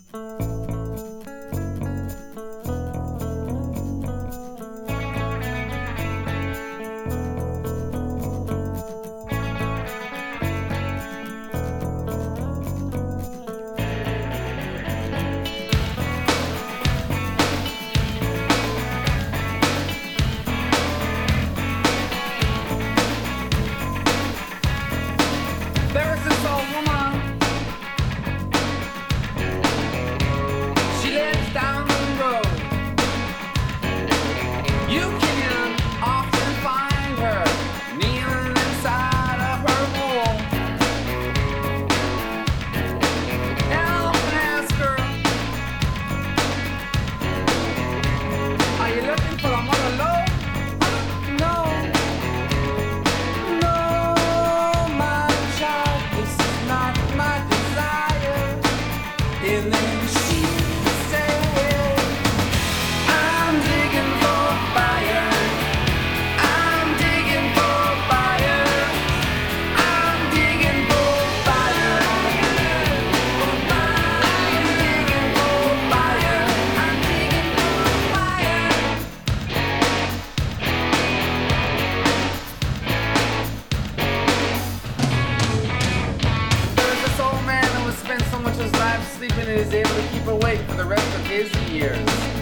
There's this old woman. She lives down the road. You can often find her kneeling inside of her home. And I often ask her, are you looking for a mother load? No. And then she said, I'm digging for fire. I'm digging for fire. I'm digging for fire. I'm digging for fire. I'm digging for fire. There's this old man who has spent so much of his life sleeping and is able to keep awake for the rest of his years.